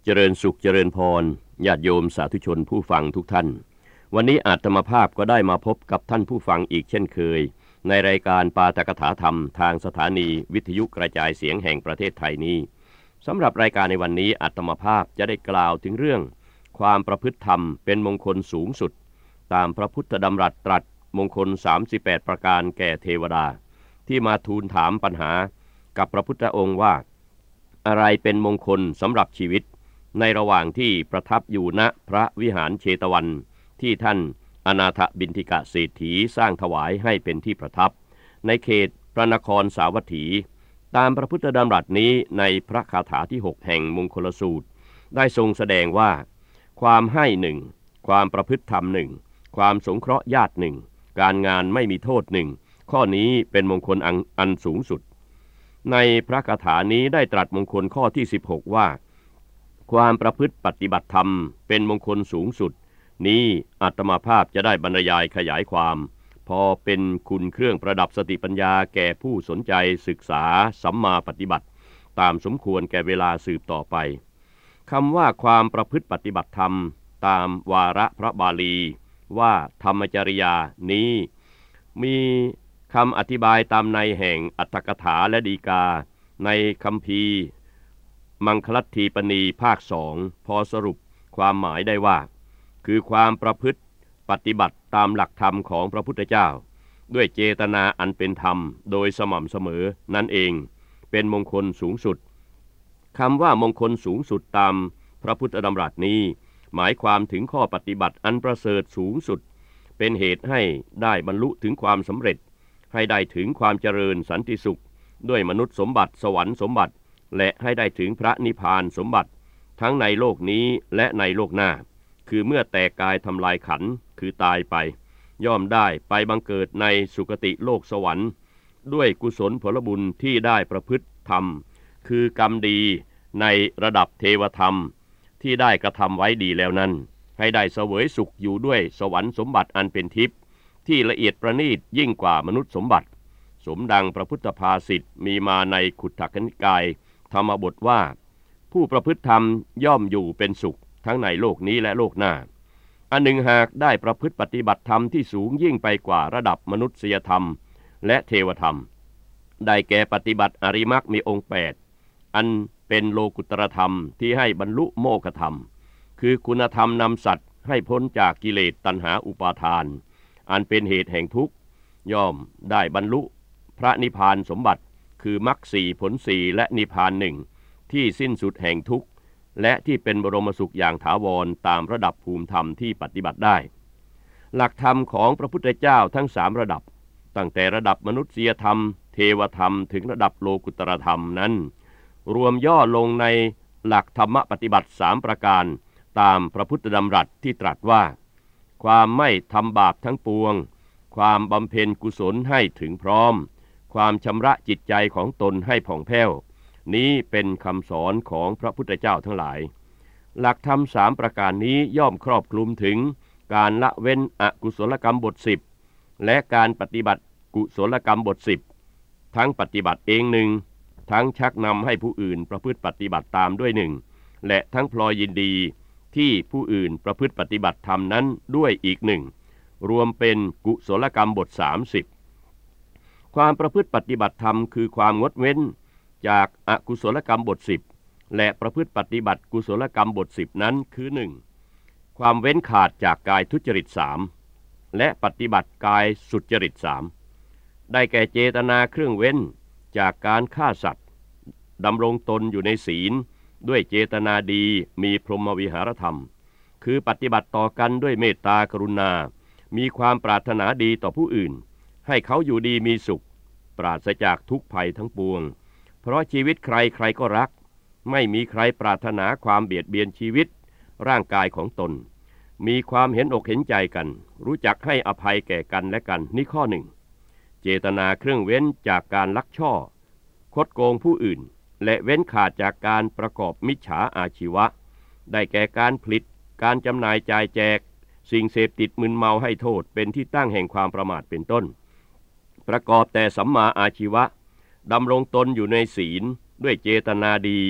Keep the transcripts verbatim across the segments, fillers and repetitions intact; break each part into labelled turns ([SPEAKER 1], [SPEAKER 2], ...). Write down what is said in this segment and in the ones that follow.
[SPEAKER 1] เจริญสุขเจริญพรญาติโยมสาธุชนผู้ฟังทุกท่านวันนี้อาตมาภาพก็ได้มาพบกับท่านผู้ฟังอีกเช่นเคยในรายการปาฐกถาธรรมทางสถานีวิทยุกระจายเสียงแห่งประเทศไทยนี้สำหรับรายการในวันนี้อาตมาภาพจะได้กล่าวถึงเรื่องความประพฤติธรรมเป็นมงคลสูงสุดตามพระพุทธดำรัสตรัสมงคลสามสิบแปดประการแก่เทวดาที่มาทูลถามปัญหากับพระพุทธองค์ว่าอะไรเป็นมงคลสำหรับชีวิตในระหว่างที่ประทับอยู่ณพระวิหารเชตวันที่ท่านอนาถบิณฑิกะเศรษฐีสร้างถวายให้เป็นที่ประทับในเขตพระนครสาวัตถีตามพระพุทธดำรัสนี้ในพระคาถาที่หกแห่งมงคลสูตรได้ทรงแสดงว่าความให้หนึ่งความประพฤติธรรมหนึ่งความสงเคราะห์ญาติหนึ่งการงานไม่มีโทษหนึ่งข้อนี้เป็นมงคลอันสูงสุดในพระคาถานี้ได้ตรัสมงคลข้อที่สิบหกว่าความประพฤติปฏิบัติธรรมเป็นมงคลสูงสุดนี้อาตมาภาพจะได้บรรยายขยายความพอเป็นคุณเครื่องประดับสติปัญญาแก่ผู้สนใจศึกษาสัมมาปฏิบัติตามสมควรแก่เวลาสืบต่อไปคำว่าความประพฤติปฏิบัติธรรมตามวาระพระบาลีว่าธรรมจริยานี้มีคำอธิบายตามในแห่งอรรถกถาและฎีกาในคัมภีร์มังคลัตถีปณีภาคสองพอสรุปความหมายได้ว่าคือความประพฤติปฏิบัติตามหลักธรรมของพระพุทธเจ้าด้วยเจตนาอันเป็นธรรมโดยสม่ำเสมอนั่นเองเป็นมงคลสูงสุดคำว่ามงคลสูงสุดตามพระพุทธดำรัสนี้หมายความถึงข้อปฏิบัติอันประเสริฐสูงสุดเป็นเหตุให้ได้บรรลุถึงความสำเร็จให้ได้ถึงความเจริญสันติสุขด้วยมนุษย์สมบัติสวรรค์สมบัติและให้ได้ถึงพระนิพพานสมบัติทั้งในโลกนี้และในโลกหน้าคือเมื่อแตกกายทำลายขันธ์คือตายไปย่อมได้ไปบังเกิดในสุคติโลกสวรรค์ด้วยกุศลผลบุญที่ได้ประพฤติธรรมคือกรรมดีในระดับเทวธรรมที่ได้กระทำไว้ดีแล้วนั้นให้ได้เสวยสุขอยู่ด้วยสวรรค์สมบัติอันเป็นทิพย์ที่ละเอียดประณีตยิ่งกว่ามนุษย์สมบัติสมดังพระพุทธภาษิตมีมาในขุททกนิกายธรรมบทว่าผู้ประพฤติธรรมย่อมอยู่เป็นสุขทั้งในโลกนี้และโลกหน้าอันหนึ่งหากได้ประพฤติปฏิบัติธรรมที่สูงยิ่งไปกว่าระดับมนุษยธรรมและเทวธรรมได้แก่ปฏิบัติอริมักมีองค์แปดอันเป็นโลกุตรธรรมที่ให้บรรลุโมฆะธรรมคือคุณธรรมนำสัตว์ให้พ้นจากกิเลสตัณหาอุปาทานอันเป็นเหตุแห่งทุกข์ย่อมได้บรรลุพระนิพพานสมบัติคือมรรคสี่ผลสี่และนิพพานหนึ่งที่สิ้นสุดแห่งทุกข์และที่เป็นบรมสุขอย่างถาวรตามระดับภูมิธรรมที่ปฏิบัติได้หลักธรรมของพระพุทธเจ้าทั้งสามระดับตั้งแต่ระดับมนุษยธรรมเทวธรรมถึงระดับโลกุตรธรรมนั้นรวมย่อลงในหลักธรรมปฏิบัติสามประการตามพระพุทธดำรัสที่ตรัสว่าความไม่ทำบาปทั้งปวงความบำเพ็ญกุศลให้ถึงพร้อมความชำระจิตใจของตนให้ผ่องแผ้วนี้เป็นคำสอนของพระพุทธเจ้าทั้งหลายหลักธรรมสามประการนี้ย่อมครอบคลุมถึงการละเว้นอกุศลกรรมบทสิบและการปฏิบัติกุศลกรรมบทสิบทั้งปฏิบัติเองหนึ่งทั้งชักนำให้ผู้อื่นประพฤติปฏิบัติตามด้วยหนึ่งและทั้งพลอยยินดีที่ผู้อื่นประพฤติปฏิบัติธรรมนั้นด้วยอีกหนึ่งรวมเป็นกุศลกรรมบทสามสิบความประพฤติปฏิบัติธรรมคือความงดเว้นจากอกุศลกรรมบทสิบและประพฤติปฏิบัติกุศลกรรมบทสิบนั้นคือหนึ่งความเว้นขาดจากกายทุจริตสามและปฏิบัติกายสุจริตสามได้แก่เจตนาเครื่องเว้นจากการฆ่าสัตว์ดำรงตนอยู่ในศีลด้วยเจตนาดีมีพรหมวิหารธรรมคือปฏิบัติต่อกันด้วยเมตตากรุณามีความปรารถนาดีต่อผู้อื่นให้เขาอยู่ดีมีสุขปราศจากทุกภัยทั้งปวงเพราะชีวิตใครใครก็รักไม่มีใครปรารถนาความเบียดเบียนชีวิตร่างกายของตนมีความเห็นอกเห็นใจกันรู้จักให้อภัยแก่กันและกันนี่ข้อหนึ่งเจตนาเครื่องเว้นจากการลักช่อคดโกงผู้อื่นและเว้นขาดจากการประกอบมิจฉาอาชีวะได้แก่การผลิตการจำหน่ายจ่ายแจกสิ่งเสพติดมึนเมาให้โทษเป็นที่ตั้งแห่งความประมาทเป็นต้นประกอบแต่สัมมาอาชีวะดำรงตนอยู่ในศีลด้วยเจตนาดี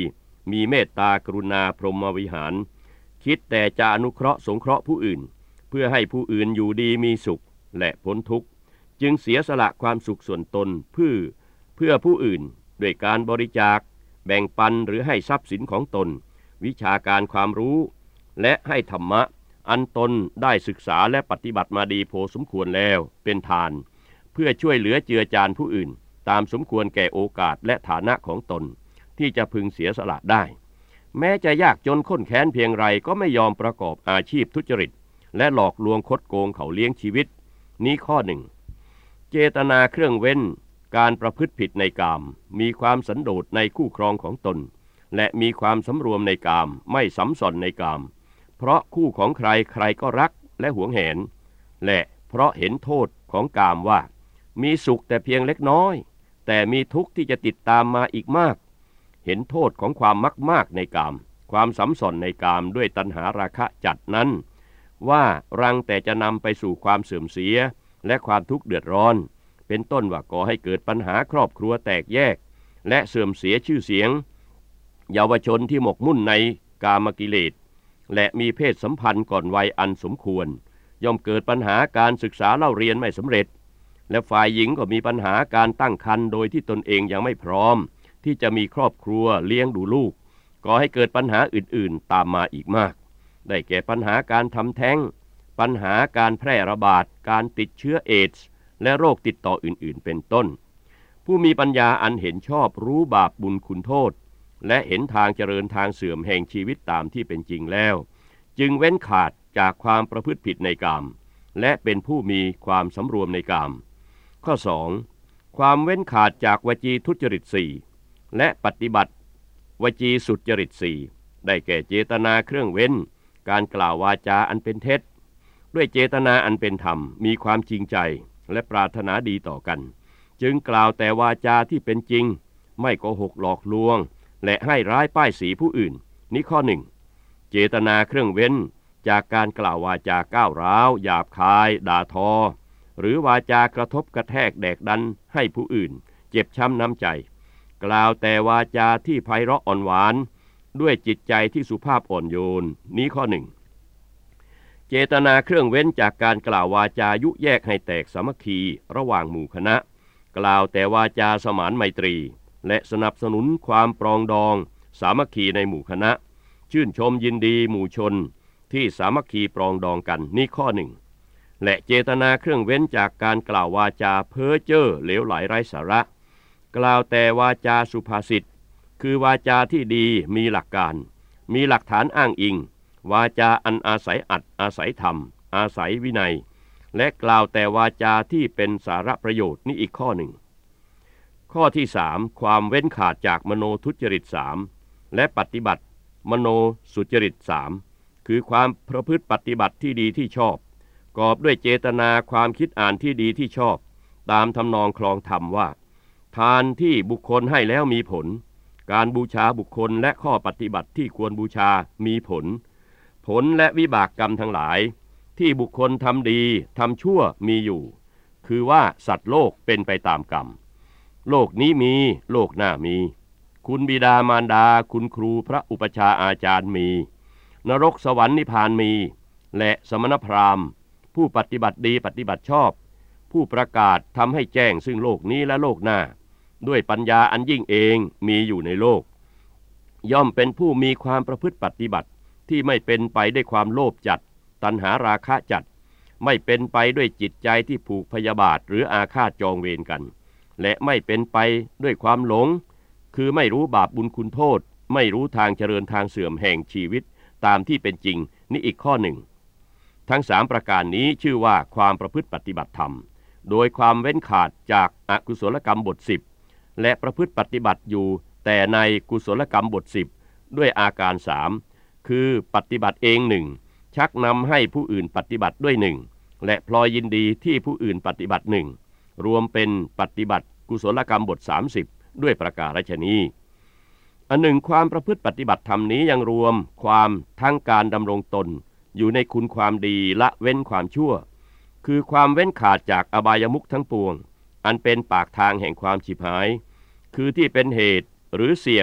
[SPEAKER 1] มีเมตตากรุณาพรหมวิหารคิดแต่จะอนุเคราะห์สงเคราะห์ผู้อื่นเพื่อให้ผู้อื่นอยู่ดีมีสุขและพ้นทุกข์จึงเสียสละความสุขส่วนตนเพื่อเพื่อผู้อื่นด้วยการบริจาคแบ่งปันหรือให้ทรัพย์สินของตนวิชาการความรู้และให้ธรรมะอันตนได้ศึกษาและปฏิบัติมาดีพอสมควรแล้วเป็นทานเพื่อช่วยเหลือเจือจานผู้อื่นตามสมควรแก่โอกาสและฐานะของตนที่จะพึงเสียสละได้แม้จะยากจนข้นแค้นเพียงไรก็ไม่ยอมประกอบอาชีพทุจริตและหลอกลวงคดโกงเขาเลี้ยงชีวิตนี้ข้อหนึ่งเจตนาเครื่องเว้นการประพฤติผิดในกามมีความสันโดษในคู่ครองของตนและมีความสำรวมในกามไม่สัมสอนในกามเพราะคู่ของใครใครก็รักและหวงแหนและเพราะเห็นโทษของกามว่ามีสุขแต่เพียงเล็กน้อยแต่มีทุกข์ที่จะติดตามมาอีกมากเห็นโทษของความมักมากในกามความสัมสอนในกามด้วยตัณหาราคะจัดนั้นว่ารังแต่จะนำไปสู่ความเสื่อมเสียและความทุกข์เดือดร้อนเป็นต้นว่าก่อให้เกิดปัญหาครอบครัวแตกแยกและเสื่อมเสียชื่อเสียงเยาวชนที่หมกมุ่นในกามกิเลสและมีเพศสัมพันธ์ก่อนวัยอันสมควรย่อมเกิดปัญหาการศึกษาเล่าเรียนไม่สำเร็จและฝ่ายหญิงก็มีปัญหาการตั้งครรภ์โดยที่ตนเองยังไม่พร้อมที่จะมีครอบครัวเลี้ยงดูลูกก่อให้เกิดปัญหาอื่นๆตามมาอีกมากได้แก่ปัญหาการทำแท้งปัญหาการแพร่ระบาดการติดเชื้อเอดส์และโรคติดต่ออื่นๆเป็นต้นผู้มีปัญญาอันเห็นชอบรู้บาปบุญคุณโทษและเห็นทางเจริญทางเสื่อมแห่งชีวิตตามที่เป็นจริงแล้วจึงเว้นขาดจากความประพฤติผิดในกามและเป็นผู้มีความสำรวมในกามข้อสองความเว้นขาดจากวจีทุจริตสี่และปฏิบัติวจีสุจริตสี่ได้แก่เจตนาเครื่องเว้นการกล่าววาจาอันเป็นเท็จด้วยเจตนาอันเป็นธรรมมีความจริงใจและปรารถนาดีต่อกันจึงกล่าวแต่วาจาที่เป็นจริงไม่โกหกหลอกลวงและให้ร้ายป้ายสีผู้อื่นนี้ข้อหนึ่งเจตนาเครื่องเว้นจากการกล่าววาจาก้าวร้าวหยาบคายด่าทอหรือวาจากระทบกระแทกแดกดันให้ผู้อื่นเจ็บช้ำน้ำใจกล่าวแต่วาจาที่ไพเราะอ่อนหวานด้วยจิตใจที่สุภาพอ่อนโยนนี้ข้อหนึ่งเจตนาเครื่องเว้นจากการกล่าววาจายุแยกให้แตกสามัคคีระหว่างหมู่คณะกล่าวแต่วาจาสมานไมตรีและสนับสนุนความปรองดองสามัคคีในหมู่คณะชื่นชมยินดีหมู่ชนที่สามัคคีปรองดองกันนี่ข้อหนึ่งและเจตนาเครื่องเว้นจากการกล่าววาจาเพ้อเจ้อเหลวไหลไร้สาระกล่าวแต่วาจาสุภาษิตคือวาจาที่ดีมีหลักการมีหลักฐานอ้างอิงวาจาอันอาศัยอัดอาศัยธรรมอาศัยวินัยและกล่าวแต่วาจาที่เป็นสาระประโยชน์นี่อีกข้อหนึ่งข้อที่สามความเว้นขาดจากมโนทุจริตสามและปฏิบัติมโนสุจริตสามคือความประพฤติปฏิบัติที่ดีที่ชอบกอบด้วยเจตนาความคิดอ่านที่ดีที่ชอบตามทำนองคลองธรรมว่าทานที่บุคคลให้แล้วมีผลการบูชาบุคคลและข้อปฏิบัติที่ควรบูชามีผลผลและวิบากกรรมทั้งหลายที่บุคคลทำดีทำชั่วมีอยู่คือว่าสัตว์โลกเป็นไปตามกรรมโลกนี้มีโลกหน้ามีคุณบิดามารดาคุณครูพระอุปชาอาจารย์มีนรกสวรรค์นิพพานมีและสมณพราหมณ์ผู้ปฏิบัติดีปฏิบัติชอบผู้ประกาศทำให้แจ้งซึ่งโลกนี้และโลกหน้าด้วยปัญญาอันยิ่งเองมีอยู่ในโลกย่อมเป็นผู้มีความประพฤติปฏิบัติที่ไม่เป็นไปด้วยความโลภจัดตัณหาราคะจัดไม่เป็นไปด้วยจิตใจที่ผูกพยาบาทหรืออาฆาตจองเวรกันและไม่เป็นไปด้วยความหลงคือไม่รู้บาปบุญคุณโทษไม่รู้ทางเจริญทางเสื่อมแห่งชีวิตตามที่เป็นจริงนี่อีกข้อหนึ่งทั้งสามประการนี้ชื่อว่าความประพฤติปฏิบัติธรรมโดยความเว้นขาดจากอกุศลกรรมบทสิบและประพฤติปฏิบัติอยู่แต่ในกุศลกรรมบทสิบด้วยอาการสามคือปฏิบัติเองหนึ่งชักนำให้ผู้อื่นปฏิบัติด้วยหนึ่งและพลอยยินดีที่ผู้อื่นปฏิบัติหนึ่งรวมเป็นปฏิบัติกุศลกรรมบทสามสิบด้วยประการฉะนี้อันหนึ่งความประพฤติปฏิบัติธรรมนี้ยังรวมความทั้งการดำรงตนอยู่ในคุณความดีละเว้นความชั่วคือความเว้นขาดจากอบายมุขทั้งปวงอันเป็นปากทางแห่งความฉิบหายคือที่เป็นเหตุหรือเสี่ยง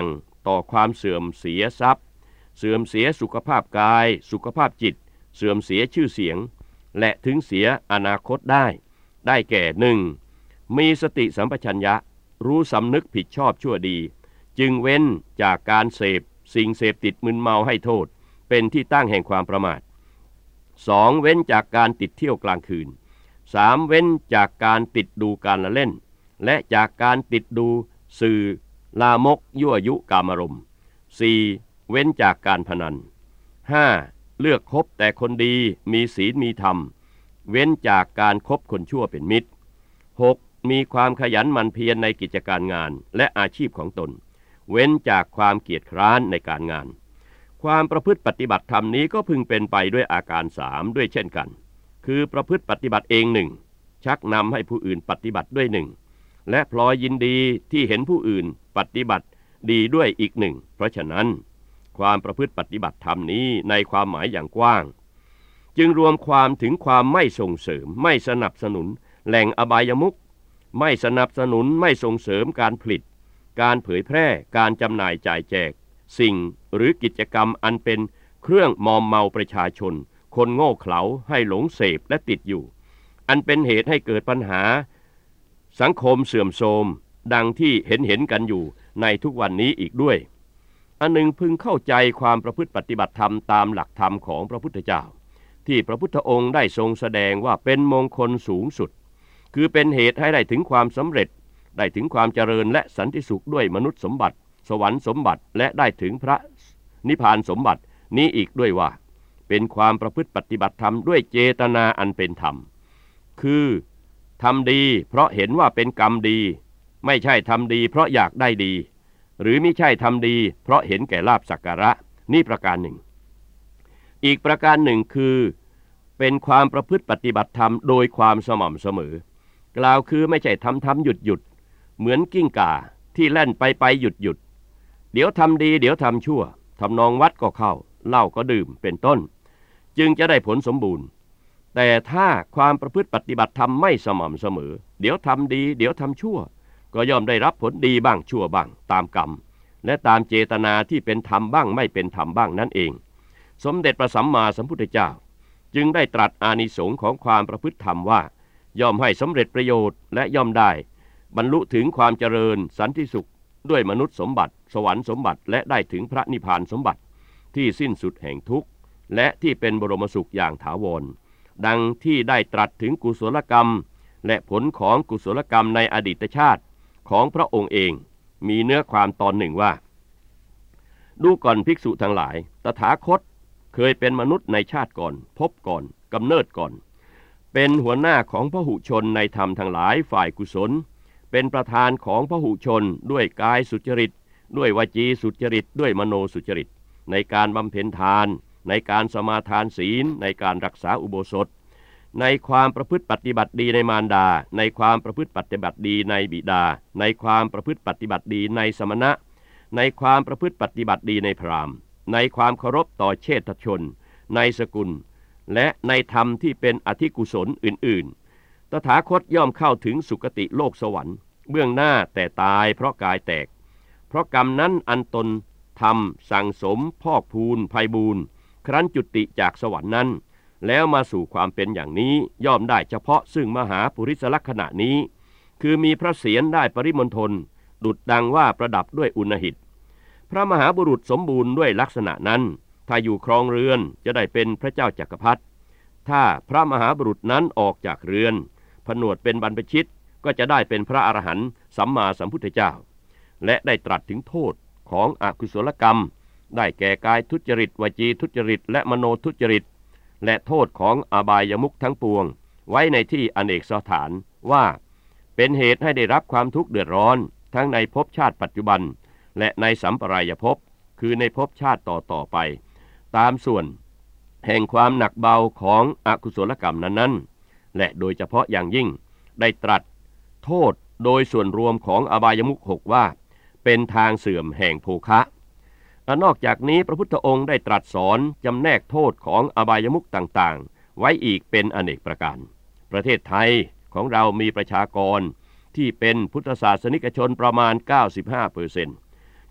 [SPEAKER 1] ต่อความเสื่อมเสียทรัพย์เสื่อมเสียสุขภาพกายสุขภาพจิตเสื่อมเสียชื่อเสียงและถึงเสียอนาคตได้ได้แก่ หนึ่ง. มีสติสัมปชัญญะรู้สำนึกผิดชอบชั่วดีจึงเว้นจากการเสพสิ่งเสพติดมึนเมาให้โทษเป็นที่ตั้งแห่งความประมาท สอง. เว้นจากการติดเที่ยวกลางคืน สาม. เว้นจากการติดดูการละเล่นและจากการติดดูสื่อลามกยั่วยุกามารมณ์ สี่. เว้นจากการพนัน ห้า. เลือกคบแต่คนดีมีศีลมีธรรมเว้นจากการคบคนชั่วเป็นมิตร หก. มีความขยันหมั่นเพียรในกิจการงานและอาชีพของตนเว้นจากความเกียจคร้านในการงานความประพฤติปฏิบัติธรรมนี้ก็พึงเป็นไปด้วยอาการสามด้วยเช่นกันคือประพฤติปฏิบัติเองหนึ่งชักนำให้ผู้อื่นปฏิบัติด้วยหนึ่งและพลอยยินดีที่เห็นผู้อื่นปฏิบัติดีด้วยอีกหนึ่งเพราะฉะนั้นความประพฤติปฏิบัติธรรมนี้ในความหมายอย่างกว้างจึงรวมความถึงความไม่ส่งเสริมไม่สนับสนุนแหล่งอบายมุขไม่สนับสนุนไม่ส่งเสริมการผลิตการเผยแพร่การจำหน่ายจ่ายแจกสิ่งหรือกิจกรรมอันเป็นเครื่องมอมเมาประชาชนคนโง่เขลาให้หลงเสพและติดอยู่อันเป็นเหตุให้เกิดปัญหาสังคมเสื่อมโทรมดังที่เห็นเห็นกันอยู่ในทุกวันนี้อีกด้วยอันหนึ่งพึงเข้าใจความประพฤติปฏิบัติธรรมตามหลักธรรมของพระพุทธเจ้าที่พระพุทธองค์ได้ทรงแสดงว่าเป็นมงคลสูงสุดคือเป็นเหตุให้ได้ถึงความสำเร็จได้ถึงความเจริญและสันติสุขด้วยมนุษย์สมบัติสวรรค์สมบัติและได้ถึงพระนิพพานสมบัตินี้อีกด้วยว่าเป็นความประพฤติปฏิบัติธรรมด้วยเจตนาอันเป็นธรรมคือทำดีเพราะเห็นว่าเป็นกรรมดีไม่ใช่ทำดีเพราะอยากได้ดีหรือไม่ใช่ทำดีเพราะเห็นแก่ลาภสักการะนี่ประการหนึ่งอีกประการหนึ่งคือเป็นความประพฤติปฏิบัติธรรมโดยความสม่ำเสมอกล่าวคือไม่ใช่ทำทำหยุดหยุดเหมือนกิ้งก่าที่แล่นไปไปหยุดหยุดเดี๋ยวทำดีเดี๋ยวทำชั่วทำนองวัดก็เข้าเหล้าก็ดื่มเป็นต้นจึงจะได้ผลสมบูรณ์แต่ถ้าความประพฤติปฏิบัติธรรมไม่สม่ำเสมอเดี๋ยวทำดีเดี๋ยวทำชั่วก็ย่อมได้รับผลดีบ้างชั่วบ้างตามกรรมและตามเจตนาที่เป็นธรรมบ้างไม่เป็นธรรมบ้างนั่นเองสมเด็จพระสัมมาสัมพุทธเจ้าจึงได้ตรัสอานิสงส์ของความประพฤติธรรมว่าย่อมให้สำเร็จประโยชน์และย่อมได้บรรลุถึงความเจริญสันติสุขด้วยมนุษย์สมบัติสวรรค์สมบัติและได้ถึงพระนิพพานสมบัติที่สิ้นสุดแห่งทุกข์และที่เป็นบรมสุขอย่างถาวรดังที่ได้ตรัสถึงกุศลกรรมและผลของกุศลกรรมในอดีตชาติของพระองค์เองมีเนื้อความตอนหนึ่งว่าดูก่อนภิกษุทั้งหลายตถาคตเคยเป็นมนุษย์ในชาติก่อนพบก่อนกำเนิดก่อนเป็นหัวหน้าของพหุชนในธรรมทั้งหลายฝ่ายกุศลเป็นประธานของพหุชนด้วยกายสุจริตด้วยวจีสุจริตด้วยมโนสุจริตในการบำเพ็ญทานในการสมาทานศีลในการรักษาอุโบสถในความประพฤติปฏิบัติดีในมารดาในความประพฤติปฏิบัติดีในบิดาในความประพฤติปฏิบัติดีในสมณะในความประพฤติปฏิบัติดีในพราหมณ์ในความเคารพต่อเชษฐชนในสกุลและในธรรมที่เป็นอธิกุศลอื่นๆตถาคตย่อมเข้าถึงสุคติโลกสวรรค์เบื้องหน้าแต่ตายเพราะกายแตกเพราะกรรมนั้นอันตนทำสั่งสมพอกพูนไพบูรณ์ครั้นจุติจากสวรรค์นั้นแล้วมาสู่ความเป็นอย่างนี้ย่อมได้เฉพาะซึ่งมหาปุริสลักษณะนี้คือมีพระเศียรได้ปริมณฑลดุจดังว่าประดับด้วยอุณหิตพระมหาบุรุษสมบูรณ์ด้วยลักษณะนั้นถ้าอยู่ครองเรือนจะได้เป็นพระเจ้าจักรพรรดิถ้าพระมหาบุรุษนั้นออกจากเรือนผนวดเป็นบรรพชิตก็จะได้เป็นพระอรหันต์สัมมาสัมพุทธเจ้าและได้ตรัสถึงโทษของอกุศลกรรมได้แก่กายทุจริตวจีทุจริตและมโนทุจริตและโทษของอบายมุขทั้งปวงไว้ในที่อเนกสถานว่าเป็นเหตุให้ได้รับความทุกข์เดือดร้อนทั้งในภพชาติปัจจุบันและในสัมปรายภพคือในภพชาติต่อต่อไปตามส่วนแห่งความหนักเบาของอกุศลกรรมนั้นๆและโดยเฉพาะอย่างยิ่งได้ตรัสโทษโดยส่วนรวมของอบายมุขหกว่าเป็นทางเสื่อมแห่งโภคะนอกจากนี้พระพุทธองค์ได้ตรัสสอนจำแนกโทษของอบายมุขต่างๆไว้อีกเป็นอเนกประการประเทศไทยของเรามีประชากรที่เป็นพุทธศาสนิกชนประมาณ เก้าสิบห้าเปอร์เซ็นต์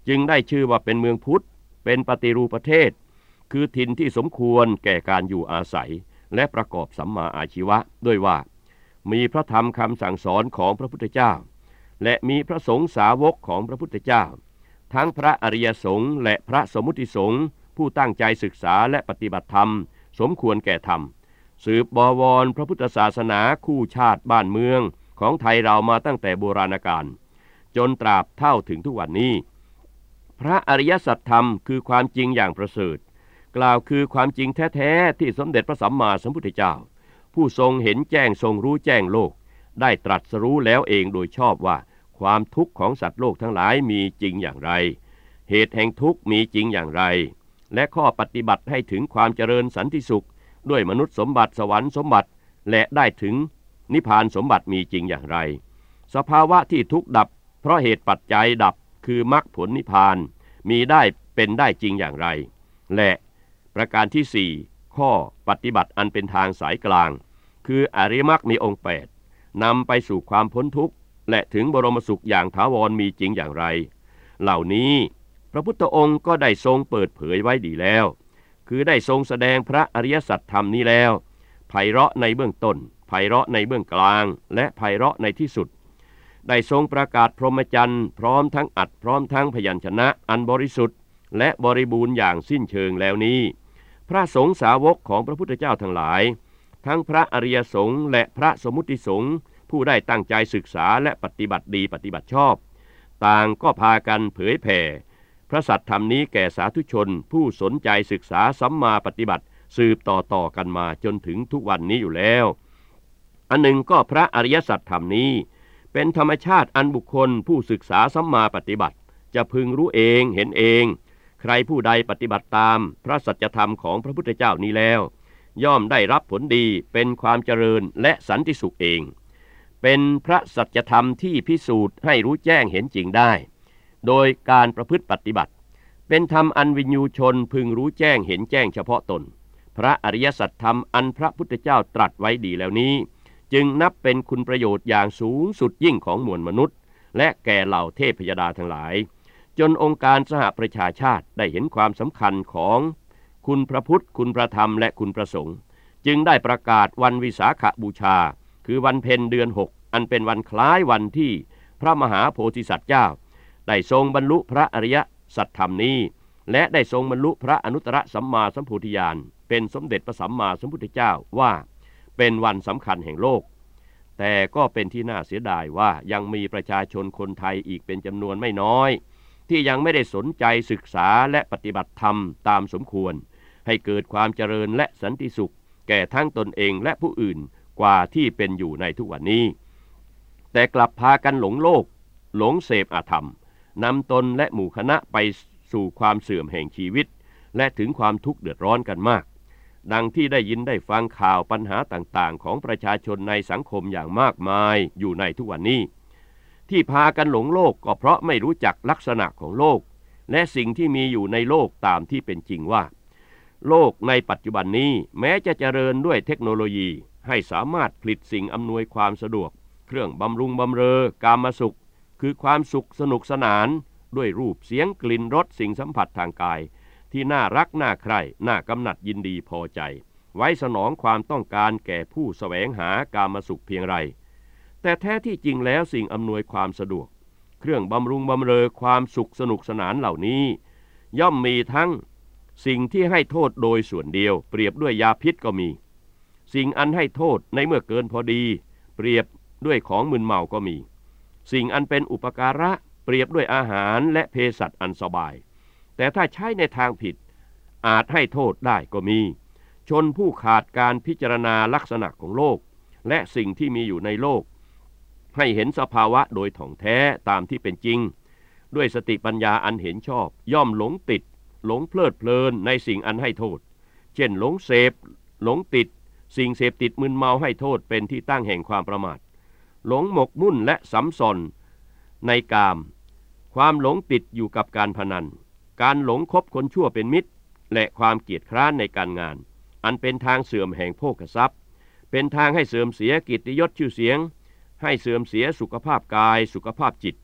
[SPEAKER 1] จึงได้ชื่อว่าเป็นเมืองพุทธเป็นปฏิรูปประเทศคือถิ่นที่สมควรแก่การอยู่อาศัยและประกอบสัมมาอาชีวะด้วยว่ามีพระธรรมคำสั่งสอนของพระพุทธเจ้าและมีพระสงฆ์สาวกของพระพุทธเจ้าทั้งพระอริยสงฆ์และพระสมมุติสงฆ์ผู้ตั้งใจศึกษาและปฏิบัติธรรมสมควรแก่ธรรมสืบบวรพระพุทธศาสนาคู่ชาติบ้านเมืองของไทยเรามาตั้งแต่โบราณกาลจนตราบเท่าถึงทุกวันนี้พระอริยสัจธรรมคือความจริงอย่างประเสริฐกล่าวคือความจริงแท้ๆที่สมเด็จพระสัมมาสัมพุทธเจ้าผู้ทรงเห็นแจ้งทรงรู้แจ้งโลกได้ตรัสรู้แล้วเองโดยชอบว่าความทุกข์ของสัตว์โลกทั้งหลายมีจริงอย่างไรเหตุแห่งทุกข์มีจริงอย่างไรและข้อปฏิบัติให้ถึงความเจริญสันติสุขด้วยมนุษย์สมบัติสวรรค์สมบัติและได้ถึงนิพพานสมบัติมีจริงอย่างไรสภาวะที่ทุกข์ดับเพราะเหตุปัจจัยดับคือมรรคผลนิพพานมีได้เป็นได้จริงอย่างไรและประการที่สี่ข้อปฏิบัติอันเป็นทางสายกลางคืออริยมรรคมีองค์แปดนำไปสู่ความพ้นทุกข์และถึงบรมสุขอย่างถาวรมีจริงอย่างไรเหล่านี้พระพุทธองค์ก็ได้ทรงเปิดเผยไว้ดีแล้วคือได้ทรงแสดงพระอริยสัจธรรมนี้แล้วไพเราะในเบื้องต้นไพเราะในเบื้องกลางและไพเราะในที่สุดได้ทรงประกาศพรหมจรรย์พร้อมทั้งอัดพร้อมทั้งพยัญชนะอันบริสุทธิ์และบริบูรณ์อย่างสิ้นเชิงแล้วนี้พระสงฆ์สาวกของพระพุทธเจ้าทั้งหลายทั้งพระอริยสงฆ์และพระสมมุติสงฆ์ผู้ได้ตั้งใจศึกษาและปฏิบัติดีปฏิบัติชอบต่างก็พากันเผยแผ่พระสัทธรรมนี้แก่สาธุชนผู้สนใจศึกษาสัมมาปฏิบัติสืบต่อต่อกันมาจนถึงทุกวันนี้อยู่แล้วอันหนึ่งก็พระอริยสัจธรรมนี้เป็นธรรมชาติอันบุคคลผู้ศึกษาสัมมาปฏิบัติจะพึงรู้เองเห็นเองใครผู้ใดปฏิบัติตามพระสัจธรรมของพระพุทธเจ้านี้แล้วย่อมได้รับผลดีเป็นความเจริญและสันติสุขเองเป็นพระสัจธรรมที่พิสูจน์ให้รู้แจ้งเห็นจริงได้โดยการประพฤติปฏิบัติเป็นธรรมอันวินยูชนพึงรู้แจ้งเห็นแจ้งเฉพาะตนพระอริยสัจธรรมอันพระพุทธเจ้าตรัสไว้ดีแล้วนี้จึงนับเป็นคุณประโยชน์อย่างสูงสุดยิ่งของมวลมนุษย์และแก่เหล่าเทพยดาทั้งหลายจนองค์การสหประชาชาติได้เห็นความสำคัญของคุณพระพุทธคุณพระธรรมและคุณพระสงฆ์จึงได้ประกาศวันวิสาขบูชาคือวันเพ็ญเดือนหกอันเป็นวันคล้ายวันที่พระมหาโพธิสัตว์เจ้าได้ทรงบรรลุพระอริยสัจธรรมนี้และได้ทรงบรรลุพระอนุตตรสัมมาสัมโพธิญาณเป็นสมเด็จพระสัมมาสัมพุทธเจ้าว่าเป็นวันสำคัญแห่งโลกแต่ก็เป็นที่น่าเสียดายว่ายังมีประชาชนคนไทยอีกเป็นจำนวนไม่น้อยที่ยังไม่ได้สนใจศึกษาและปฏิบัติธรรมตามสมควรให้เกิดความเจริญและสันติสุขแก่ทั้งตนเองและผู้อื่นกว่าที่เป็นอยู่ในทุกวันนี้แต่กลับพากันหลงโลกหลงเสพอธรรมนำตนและหมู่คณะไปสู่ความเสื่อมแห่งชีวิตและถึงความทุกข์เดือดร้อนกันมากดังที่ได้ยินได้ฟังข่าวปัญหาต่างๆของประชาชนในสังคมอย่างมากมายอยู่ในทุกวันนี้ที่พากันหลงโลกก็เพราะไม่รู้จักลักษณะของโลกและสิ่งที่มีอยู่ในโลกตามที่เป็นจริงว่าโลกในปัจจุบันนี้แม้จะเจริญด้วยเทคโนโลยีให้สามารถผลิตสิ่งอำนวยความสะดวกเครื่องบำรุงบำเรอกามสุขคือความสุขสนุกสนานด้วยรูปเสียงกลิ่นรสสิ่งสัมผัสทางกายที่น่ารักน่าใคร่น่ากำหนัดยินดีพอใจไว้สนองความต้องการแก่ผู้แสวงหากามสุขเพียงไรแต่แท้ที่จริงแล้วสิ่งอำนวยความสะดวกเครื่องบำรุงบำเรอความสุขสนุกสนานเหล่านี้ย่อมมีทั้งสิ่งที่ให้โทษโดยส่วนเดียวเปรียบด้วยยาพิษก็มีสิ่งอันให้โทษในเมื่อเกินพอดีเปรียบด้วยของมึนเมาก็มีสิ่งอันเป็นอุปการะเปรียบด้วยอาหารและเภสัชอันสบายแต่ถ้าใช้ในทางผิดอาจให้โทษได้ก็มีชนผู้ขาดการพิจารณาลักษณะของโลกและสิ่งที่มีอยู่ในโลกให้เห็นสภาวะโดยถ่องแท้ตามที่เป็นจริงด้วยสติปัญญาอันเห็นชอบย่อมหลงติดหลงเพลิดเพลินในสิ่งอันให้โทษเช่นหลงเสพหลงติดสิ่งเสพติดมึนเมาให้โทษเป็นที่ตั้งแห่งความประมาทหลงหมกมุ่นและสัมสนในกามความหลงติดอยู่กับการพนันการหลงคบคนชั่วเป็นมิตรและความเกียจคร้านในการงานอันเป็นทางเสื่อมแห่งโภคทรัพย์เป็นทางให้เสื่อมเสียกิตติยศชื่อเสียงให้เสื่อมเสียสุขภาพกายสุขภาพจิต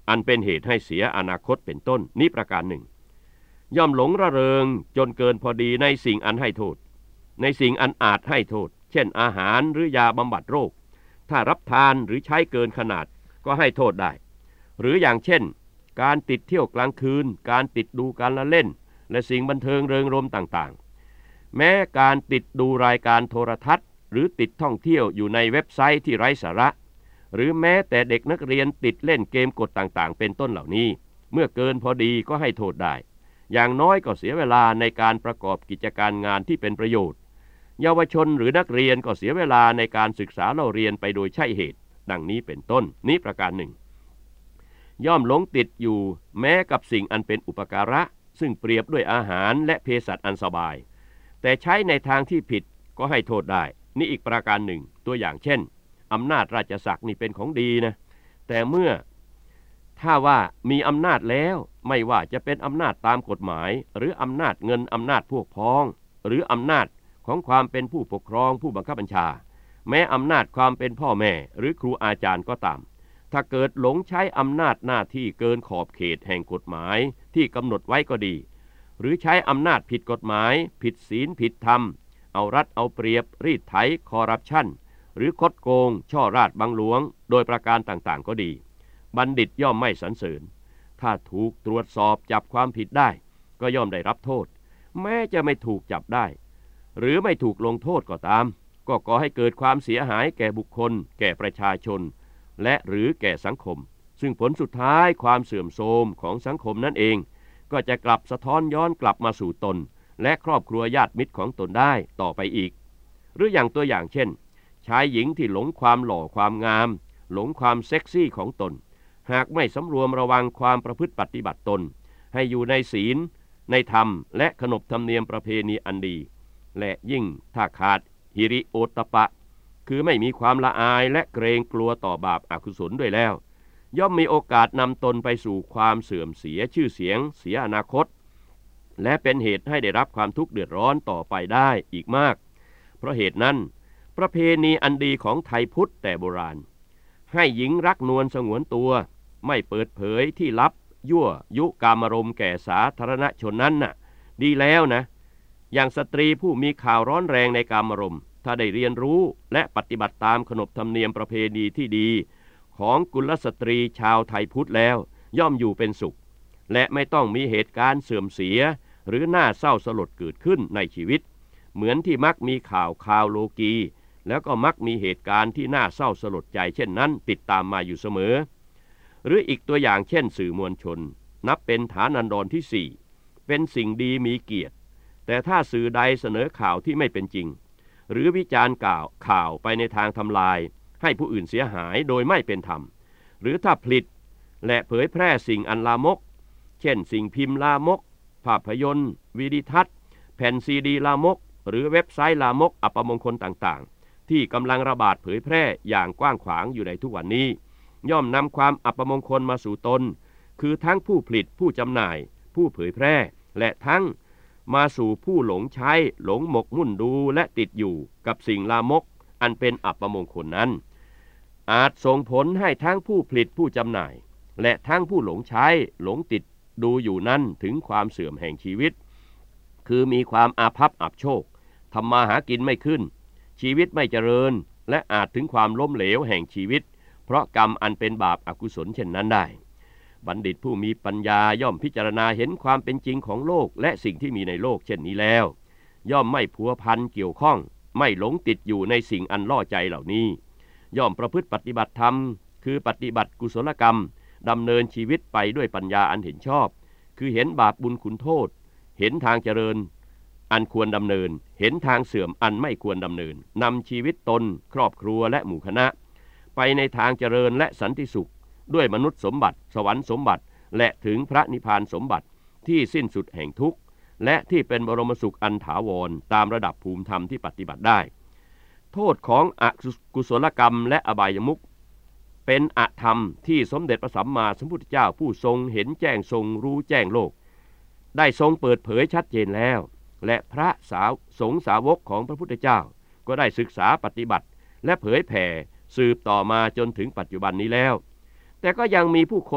[SPEAKER 1] อันเป็นเหตุให้เสียอนาคตเป็นต้นนี้ประการหนึ่งย่อมหลงระเริงจนเกินพอดีในสิ่งอันให้โทษในสิ่งอันอาจให้โทษเช่นอาหารหรือยาบำบัดโรคถ้ารับทานหรือใช้เกินขนาดก็ให้โทษได้หรืออย่างเช่นการติดเที่ยวกลางคืนการติดดูการละเล่นและสิ่งบันเทิงเริงรมย์ต่างๆแม้การติดดูรายการโทรทัศน์หรือติดท่องเที่ยวอยู่ในเว็บไซต์ที่ไร้สาระหรือแม้แต่เด็กนักเรียนติดเล่นเกมกดต่างๆเป็นต้นเหล่านี้เมื่อเกินพอดีก็ให้โทษได้อย่างน้อยก็เสียเวลาในการประกอบกิจการงานที่เป็นประโยชน์เยาวชนหรือนักเรียนก็เสียเวลาในการศึกษาเล่าเรียนไปโดยใช่เหตุดังนี้เป็นต้นนี้ประการหนึ่งย่อมหลงติดอยู่แม้กับสิ่งอันเป็นอุปการะซึ่งเปรียบด้วยอาหารและเภสัชอันสบายแต่ใช้ในทางที่ผิดก็ให้โทษได้นี่อีกประการหนึ่งตัวอย่างเช่นอำนาจราชศักดิ์นี่เป็นของดีนะแต่เมื่อถ้าว่ามีอำนาจแล้วไม่ว่าจะเป็นอำนาจตามกฎหมายหรืออำนาจเงินอำนาจพวกพ้องหรืออำนาจของความเป็นผู้ปกครองผู้บังคับบัญชาแม้อำนาจความเป็นพ่อแม่หรือครูอาจารย์ก็ตามถ้าเกิดหลงใช้อำนาจหน้าที่เกินขอบเขตแห่งกฎหมายที่กำหนดไว้ก็ดีหรือใช้อำนาจผิดกฎหมายผิดศีลผิดธรรมเอารัดเอาเปรียบรีดไถคอร์รัปชันหรือคดโกงช่อราชบังหลวงโดยประการต่างๆก็ดีบัณฑิตย่อมไม่สรรเสริญถ้าถูกตรวจสอบจับความผิดได้ก็ย่อมได้รับโทษแม้จะไม่ถูกจับได้หรือไม่ถูกลงโทษก็ตามก็ก่อให้เกิดความเสียหายแก่บุคคลแก่ประชาชนและหรือแก่สังคมซึ่งผลสุดท้ายความเสื่อมโทรมของสังคมนั่นเองก็จะกลับสะท้อนย้อนกลับมาสู่ตนและครอบครัวญาติมิตรของตนได้ต่อไปอีกหรืออย่างตัวอย่างเช่นชายหญิงที่หลงความหล่อความงามหลงความเซ็กซี่ของตนหากไม่สำรวมระวังความประพฤติปฏิบัติตนให้อยู่ในศีลในธรรมและขนบธรรมเนียมประเพณีอันดีและยิ่งถ้าขาดหิริโอตตัปปะคือไม่มีความละอายและเกรงกลัวต่อบาปอกุศลด้วยแล้วย่อมมีโอกาสนำตนไปสู่ความเสื่อมเสียชื่อเสียงเสียอนาคตและเป็นเหตุให้ได้รับความทุกข์เดือดร้อนต่อไปได้อีกมากเพราะเหตุนั้นประเพณีอันดีของไทยพุทธแต่โบราณให้หญิงรักนวลสงวนตัวไม่เปิดเผยที่ลับยั่วยุกามารมณ์แก่สาธารณชนนั้นน่ะดีแล้วนะอย่างสตรีผู้มีข่าวร้อนแรงในกามารมณ์ถ้าได้เรียนรู้และปฏิบัติตามขนบธรรมเนียมประเพณีที่ดีของกุลสตรีชาวไทยพุทธแล้วย่อมอยู่เป็นสุขและไม่ต้องมีเหตุการณ์เสื่อมเสียหรือน่าเศร้าสลดเกิดขึ้นในชีวิตเหมือนที่มักมีข่าวข่าวโลกีแล้วก็มักมีเหตุการณ์ที่น่าเศร้าสลดใจเช่นนั้นติดตามมาอยู่เสมอหรืออีกตัวอย่างเช่นสื่อมวลชนนับเป็นฐานันดรที่สี่เป็นสิ่งดีมีเกียรติแต่ถ้าสื่อใดเสนอข่าวที่ไม่เป็นจริงหรือวิจารณ์ข่าวข่าวไปในทางทำลายให้ผู้อื่นเสียหายโดยไม่เป็นธรรมหรือถ้าผลิตและเผยแพร่สิ่งอันลามกเช่นสิ่งพิมพ์ลามกภาพยนตร์วิดีทัศน์แผ่นซีดีลามกหรือเว็บไซต์ลามกอัปมงคลต่างๆที่กำลังระบาดเผยแพร่อย่างกว้างขวางอยู่ในทุกวันนี้ย่อมนำความอัปมงคลมาสู่ตนคือทั้งผู้ผลิตผู้จำหน่ายผู้เผยแพร่และทั้งมาสู่ผู้หลงใช้หลงหมกมุ่นดูและติดอยู่กับสิ่งลามกอันเป็นอัปมงคลนั้นอาจส่งผลให้ทั้งผู้ผลิตผู้จำหน่ายและทั้งผู้หลงใช้หลงติดดูอยู่นั้นถึงความเสื่อมแห่งชีวิตคือมีความอาภัพอับโชคทำมาหากินไม่ขึ้นชีวิตไม่เจริญและอาจถึงความล้มเหลวแห่งชีวิตเพราะกรรมอันเป็นบาปอกุศลเช่นนั้นได้บัณฑิตผู้มีปัญญาย่อมพิจารณาเห็นความเป็นจริงของโลกและสิ่งที่มีในโลกเช่นนี้แล้วย่อมไม่พัวพันเกี่ยวข้องไม่หลงติดอยู่ในสิ่งอันล่อใจเหล่านี้ย่อมประพฤติปฏิบัติธรรมคือปฏิบัติกุศลกรรมดำเนินชีวิตไปด้วยปัญญาอันเห็นชอบคือเห็นบาปบุญคุณโทษเห็นทางเจริญอันควรดำเนินเห็นทางเสื่อมอันไม่ควรดำเนินนำชีวิตตนครอบครัวและหมู่คณะไปในทางเจริญและสันติสุขด้วยมนุษย์สมบัติสวรรค์สมบัติและถึงพระนิพพานสมบัติที่สิ้นสุดแห่งทุกข์และที่เป็นบรมสุขอันถาวรตามระดับภูมิธรรมที่ปฏิบัติได้โทษของอกุศลกรรมและอบายมุขเป็นอธรรมที่สมเด็จพระสัมมาสัมพุทธเจ้าผู้ทรงเห็นแจ้งทรงรู้แจ้งโลกได้ทรงเปิดเผยชัดเจนแล้วและพระสาวสงฆ์สาวกของพระพุทธเจ้าก็ได้ศึกษาปฏิบัติและเผยแผ่สืบต่อมาจนถึงปัจจุบันนี้แล้วแต่ก็ยังมีผู้คน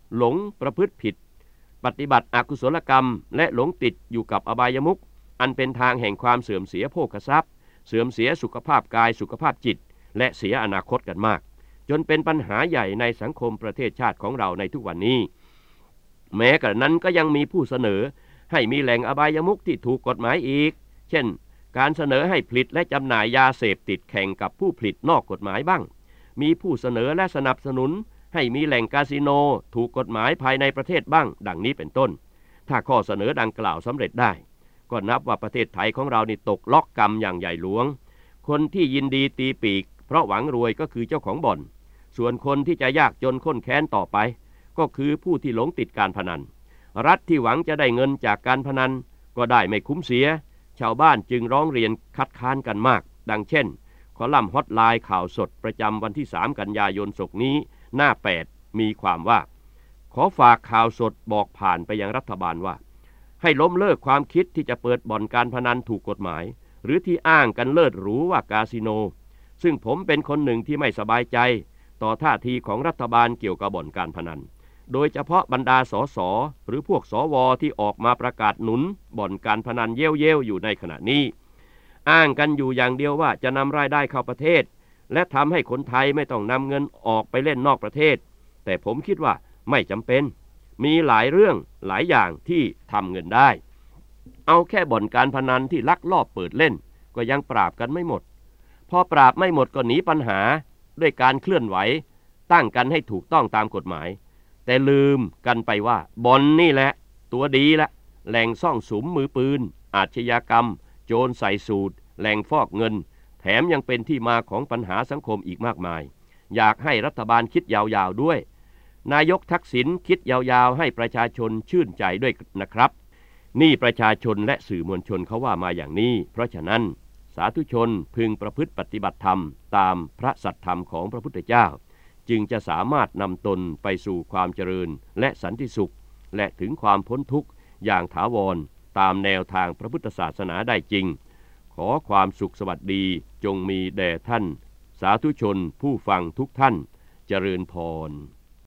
[SPEAKER 1] หลงประพฤติผิดปฏิบัติอกุศลกรรมและหลงติดอยู่กับอบายมุขอันเป็นทางแห่งความเสื่อมเสียโภคทรัพย์เสื่อมเสียสุขภาพกายสุขภาพจิตและเสียอนาคตกันมากจนเป็นปัญหาใหญ่ในสังคมประเทศชาติของเราในทุกวันนี้แม้กระนั้นก็ยังมีผู้เสนอให้มีแหล่งอบายมุขที่ถูกกฎหมายอีกเช่นการเสนอให้ผลิตและจำหน่ายยาเสพติดแข่งกับผู้ผลิตนอกกฎหมายบ้างมีผู้เสนอและสนับสนุนให้มีแหล่งคาสิโนถูกกฎหมายภายในประเทศบ้างดังนี้เป็นต้นถ้าข้อเสนอดังกล่าวสำเร็จได้ก็นับว่าประเทศไทยของเรานี่ตกล็อกกรรมอย่างใหญ่หลวงคนที่ยินดีตีปีกเพราะหวังรวยก็คือเจ้าของบ่อนส่วนคนที่จะยากจนข้นแค้นต่อไปก็คือผู้ที่หลงติดการพนันรัฐที่หวังจะได้เงินจากการพนันก็ได้ไม่คุ้มเสียชาวบ้านจึงร้องเรียนคัดค้านกันมากดังเช่นคอลัมน์ฮอตไลน์ข่าวสดประจำวันที่สามกันยายนศกนี้หน้าแปดมีความว่าขอฝากข่าวสดบอกผ่านไปยังรัฐบาลว่าให้ล้มเลิกความคิดที่จะเปิดบ่อนการพนันถูกกฎหมายหรือที่อ้างกันเลิศหรูว่าคาสิโนซึ่งผมเป็นคนหนึ่งที่ไม่สบายใจต่อท่าทีของรัฐบาลเกี่ยวกับบ่อนการพนันโดยเฉพาะบรรดาสสหรือพวกสวที่ออกมาประกาศหนุนบ่อนการพนันเย่ๆอยู่ในขณะนี้อ้างกันอยู่อย่างเดียวว่าจะนำรายได้เข้าประเทศและทำให้คนไทยไม่ต้องนำเงินออกไปเล่นนอกประเทศแต่ผมคิดว่าไม่จำเป็นมีหลายเรื่องหลายอย่างที่ทำเงินได้เอาแค่บ่อนการพนันที่ลักลอบเปิดเล่นก็ยังปราบกันไม่หมดพอปราบไม่หมดก็หนีปัญหาด้วยการเคลื่อนไหวตั้งกันให้ถูกต้องตามกฎหมายแต่ลืมกันไปว่าบ่อนนี่แหละตัวดีละแหล่งซ่องสุมมือปืนอาชญากรรมโจรใส่สูตรแหล่งฟอกเงินแถมยังเป็นที่มาของปัญหาสังคมอีกมากมายอยากให้รัฐบาลคิดยาวๆด้วยนายกทักษิณคิดยาวๆให้ประชาชนชื่นใจด้วยนะครับนี่ประชาชนและสื่อมวลชนเขาว่ามาอย่างนี้เพราะฉะนั้นสาธุชนพึงประพฤติปฏิบัติธรรมตามพระสัทธรรมของพระพุทธเจ้าจึงจะสามารถนำตนไปสู่ความเจริญและสันติสุขและถึงความพ้นทุกข์อย่างถาวรตามแนวทางพระพุทธศาสนาได้จริงขอความสุขสวัสดีจงมีแด่ท่านสาธุชนผู้ฟังทุกท่านเจริญพร